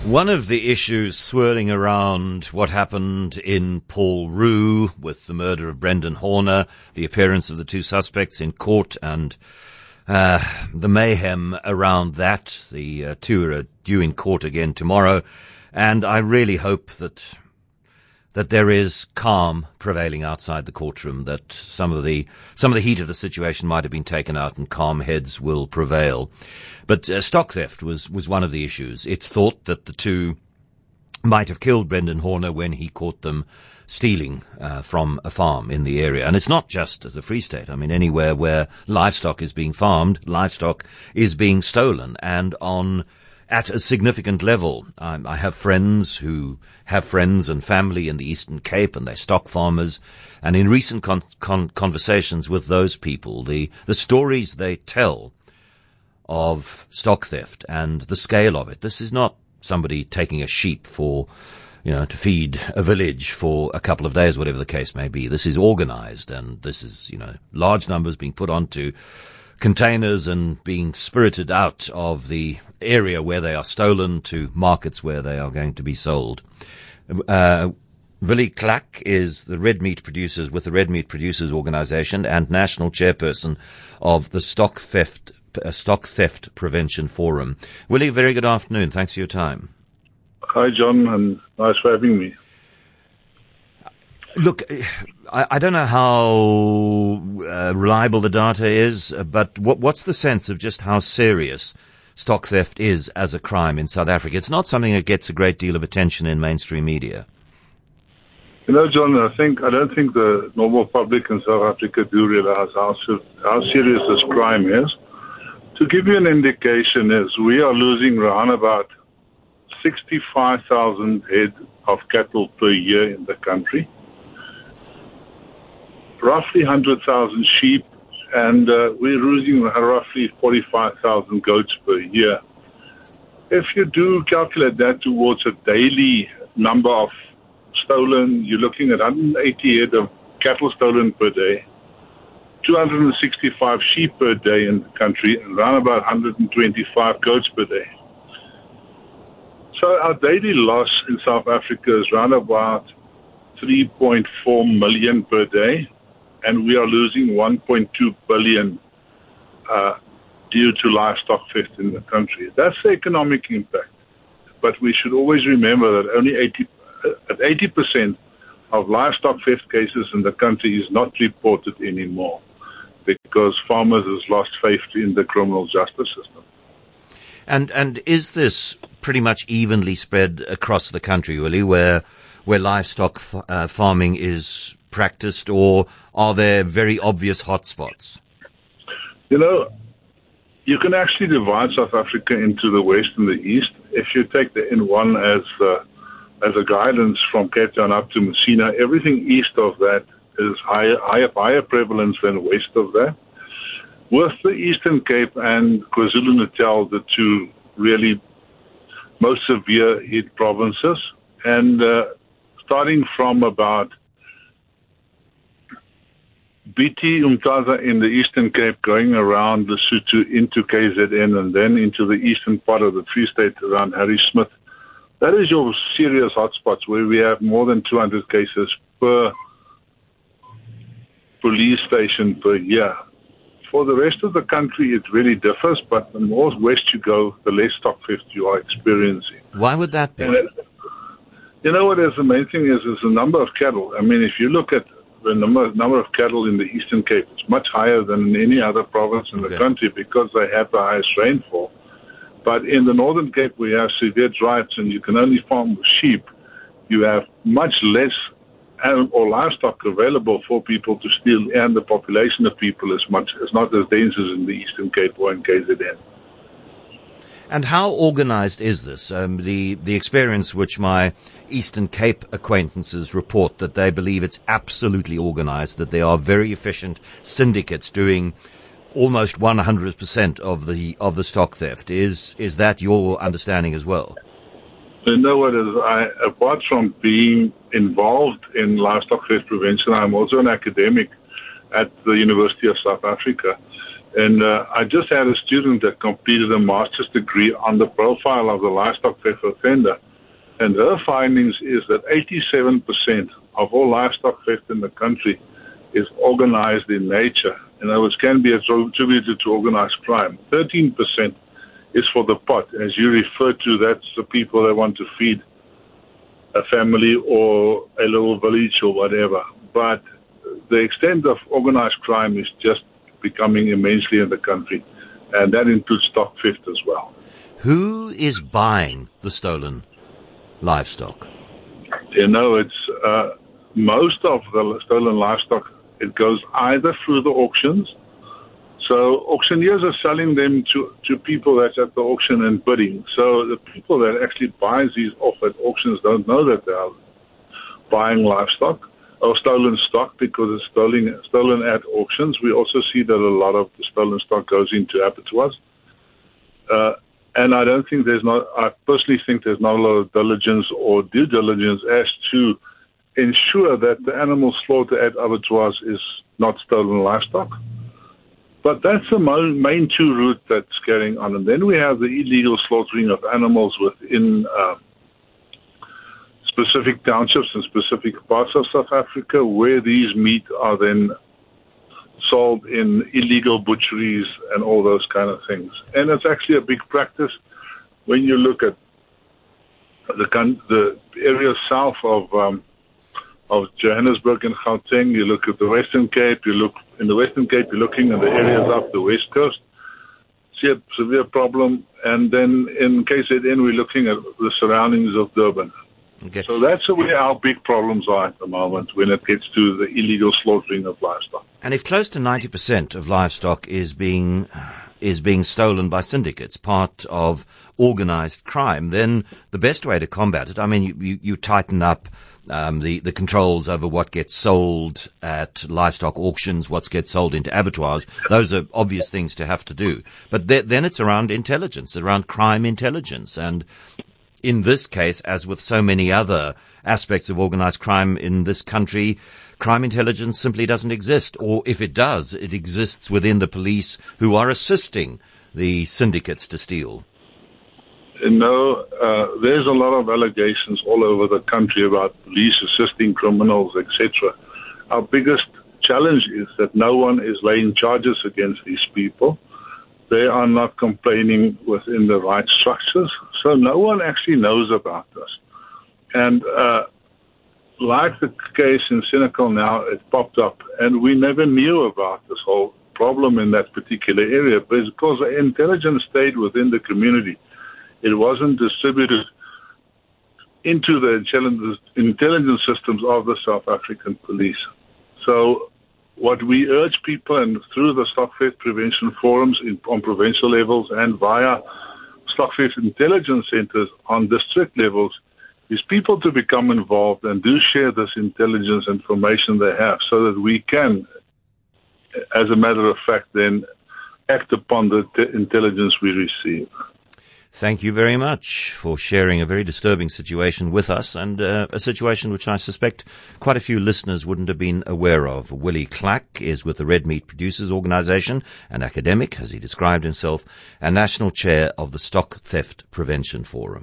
One of the issues swirling around what happened in Paul Rue with the murder of Brendan Horner, the appearance of the two suspects in court and the mayhem around that. The two are due in court again tomorrow, and I really hope that there is calm prevailing outside the courtroom, that some of the heat of the situation might have been taken out and calm heads will prevail. But stock theft was one of the issues. It's thought that the two might have killed Brendan Horner when he caught them stealing from a farm in the area. And it's not just the Free State. I mean, anywhere where livestock is being farmed, livestock is being stolen, and at a significant level. I have friends who have friends and family in the Eastern Cape, and they're stock farmers. And in recent conversations with those people, the stories they tell of stock theft and the scale of it. This is not somebody taking a sheep to feed a village for a couple of days, whatever the case may be. This is organized, and this is, large numbers being put onto containers and being spirited out of the area where they are stolen to markets where they are going to be sold. Willie Clark is the Red Meat Producers with the Red Meat Producers Organization and national chairperson of the Stock Theft Prevention Forum. Willie, very good afternoon. Thanks for your time. Hi, John, and nice for having me. Look, I don't know how reliable the data is, but what's the sense of just how serious stock theft is as a crime in South Africa? It's not something that gets a great deal of attention in mainstream media. John, I don't think the normal public in South Africa do realize how serious this crime is. To give you an indication, we are losing around about 65,000 head of cattle per year in the country, roughly 100,000 sheep, and we're losing roughly 45,000 goats per year. If you do calculate that towards a daily number of stolen, you're looking at 180 head of cattle stolen per day, 265 sheep per day in the country, and around about 125 goats per day. So our daily loss in South Africa is around about 3.4 million per day, and we are losing 1.2 billion due to livestock theft in the country. That's the economic impact. But we should always remember that only 80% of livestock theft cases in the country is not reported anymore, because farmers have lost faith in the criminal justice system. And is this pretty much evenly spread across the country, Willie, where livestock farming is practiced, or are there very obvious hotspots? You can actually divide South Africa into the west and the east. If you take the N1 as a guidance from Cape Town up to Messina, everything east of that is higher prevalence than west of that. With the Eastern Cape and KwaZulu-Natal, the two really most severe hit provinces, and starting from about BT Umtaza in the Eastern Cape, going around Lesotho into KZN, and then into the eastern part of the Free State around Harry Smith. That is your serious hotspots where we have more than 200 cases per police station per year. For the rest of the country, it really differs, but the more west you go, the less stock theft you are experiencing. Why would that be? You know what is the main thing is the number of cattle. I mean, if you look at the number of cattle in the Eastern Cape, it's much higher than in any other province in the country because they have the highest rainfall. But in the Northern Cape, we have severe droughts, and you can only farm sheep. You have much less or livestock available for people to steal, and the population of people is not as dense as in the Eastern Cape or in KZN. And how organized is this? The experience which my Eastern Cape acquaintances report, that they believe it's absolutely organized, that there are very efficient syndicates doing almost 100% of the stock theft. Is that your understanding as well? You know what is, apart from being involved in livestock theft prevention, I'm also an academic at the University of South Africa. And I just had a student that completed a master's degree on the profile of the livestock theft offender. And her findings is that 87% of all livestock theft in the country is organized in nature. In other words, can be attributed to organized crime. 13% is for the pot. As you refer to, that's the people that want to feed a family or a little village or whatever. But the extent of organized crime is just becoming immensely in the country, and that includes stock theft as well. Who is buying the stolen livestock? It's most of the stolen livestock, it goes either through the auctions. So auctioneers are selling them to people that's at the auction and bidding. So the people that actually buy these off at auctions don't know that they are buying livestock or stolen stock because it's stolen at auctions. We also see that a lot of the stolen stock goes into abattoirs. And I personally think there's not a lot of diligence or due diligence as to ensure that the animal slaughter at abattoirs is not stolen livestock. But that's the main two route that's carrying on. And then we have the illegal slaughtering of animals within specific townships and specific parts of South Africa, where these meat are then sold in illegal butcheries and all those kind of things. And it's actually a big practice when you look at the areas south of Johannesburg and Gauteng. You look at the Western Cape. In the Western Cape, you're looking at the areas up the West Coast. See a severe problem. And then in KZN, we're looking at the surroundings of Durban. Okay. So that's where our big problems are at the moment when it gets to the illegal slaughtering of livestock. And if close to 90% of livestock is being stolen by syndicates, part of organized crime, then the best way to combat it, I mean, you tighten up the controls over what gets sold at livestock auctions, what gets sold into abattoirs. Those are obvious things to have to do. But then it's around intelligence, around crime intelligence. And in this case, as with so many other aspects of organized crime in this country, crime intelligence simply doesn't exist. Or if it does, it exists within the police who are assisting the syndicates to steal. No, there's a lot of allegations all over the country about police assisting criminals, etc. Our biggest challenge is that no one is laying charges against these people. They are not complaining within the right structures, so no one actually knows about this. And like the case in Senekal now, it popped up, and we never knew about this whole problem in that particular area because the intelligence stayed within the community. It wasn't distributed into the intelligence systems of the South African police. So what we urge people, and through the stock theft prevention forums on provincial levels and via stock theft intelligence centers on district levels, is people to become involved and do share this intelligence information they have so that we can, as a matter of fact, then act upon the intelligence we receive. Thank you very much for sharing a very disturbing situation with us, and a situation which I suspect quite a few listeners wouldn't have been aware of. Willie Clack is with the Red Meat Producers Organisation, an academic, as he described himself, and national chair of the Stock Theft Prevention Forum.